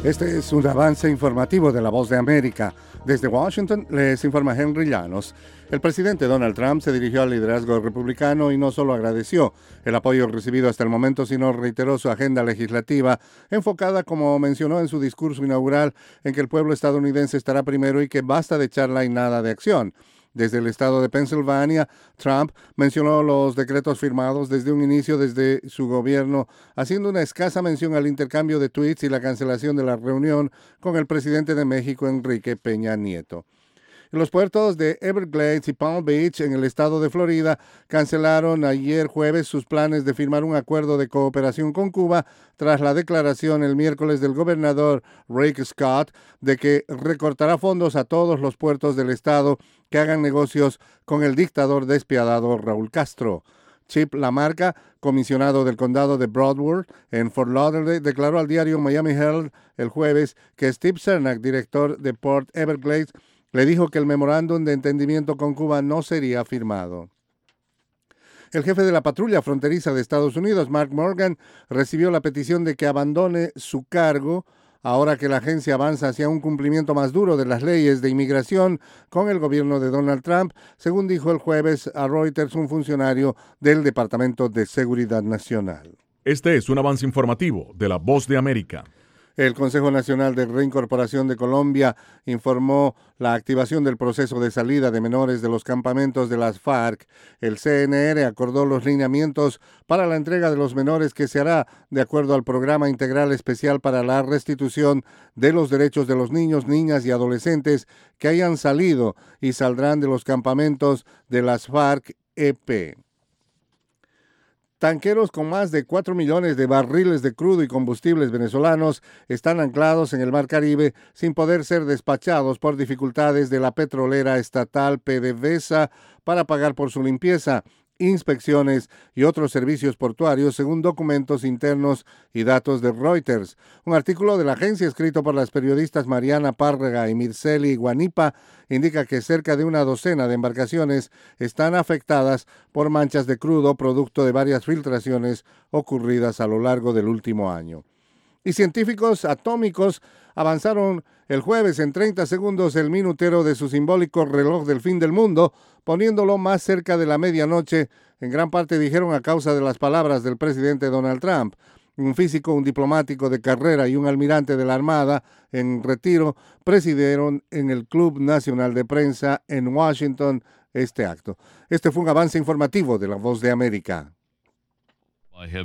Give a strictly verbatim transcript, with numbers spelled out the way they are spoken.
Este es un avance informativo de La Voz de América. Desde Washington les informa Henry Llanos. El presidente Donald Trump se dirigió al liderazgo republicano y no solo agradeció el apoyo recibido hasta el momento, sino reiteró su agenda legislativa, enfocada, como mencionó en su discurso inaugural, en que el pueblo estadounidense estará primero y que basta de charla y nada de acción. Desde el estado de Pensilvania, Trump mencionó los decretos firmados desde un inicio desde su gobierno, haciendo una escasa mención al intercambio de tweets y la cancelación de la reunión con el presidente de México, Enrique Peña Nieto. Los puertos de Everglades y Palm Beach, en el estado de Florida, cancelaron ayer jueves sus planes de firmar un acuerdo de cooperación con Cuba tras la declaración el miércoles del gobernador Rick Scott de que recortará fondos a todos los puertos del estado que hagan negocios con el dictador despiadado Raúl Castro. Chip Lamarca, comisionado del condado de Broward, en Fort Lauderdale, declaró al diario Miami Herald el jueves que Steve Cernak, director de Port Everglades, le dijo que el memorándum de entendimiento con Cuba no sería firmado. El jefe de la patrulla fronteriza de Estados Unidos, Mark Morgan, recibió la petición de que abandone su cargo ahora que la agencia avanza hacia un cumplimiento más duro de las leyes de inmigración con el gobierno de Donald Trump, según dijo el jueves a Reuters un funcionario del Departamento de Seguridad Nacional. Este es un avance informativo de La Voz de América. El Consejo Nacional de Reincorporación de Colombia informó la activación del proceso de salida de menores de los campamentos de las FARC. El C N R acordó los lineamientos para la entrega de los menores que se hará de acuerdo al Programa Integral Especial para la Restitución de los Derechos de los Niños, Niñas y Adolescentes que hayan salido y saldrán de los campamentos de las FARC-E P. Tanqueros con más de cuatro millones de barriles de crudo y combustibles venezolanos están anclados en el Mar Caribe sin poder ser despachados por dificultades de la petrolera estatal PDVSA para pagar por su limpieza, inspecciones y otros servicios portuarios, según documentos internos y datos de Reuters. Un artículo de la agencia escrito por las periodistas Mariana Párraga y Mirceli Guanipa indica que cerca de una docena de embarcaciones están afectadas por manchas de crudo producto de varias filtraciones ocurridas a lo largo del último año. Y científicos atómicos avanzaron el jueves en treinta segundos el minutero de su simbólico reloj del fin del mundo, poniéndolo más cerca de la medianoche, en gran parte dijeron a causa de las palabras del presidente Donald Trump. Un físico, un diplomático de carrera y un almirante de la Armada en retiro presidieron en el Club Nacional de Prensa en Washington este acto. Este fue un avance informativo de La Voz de América.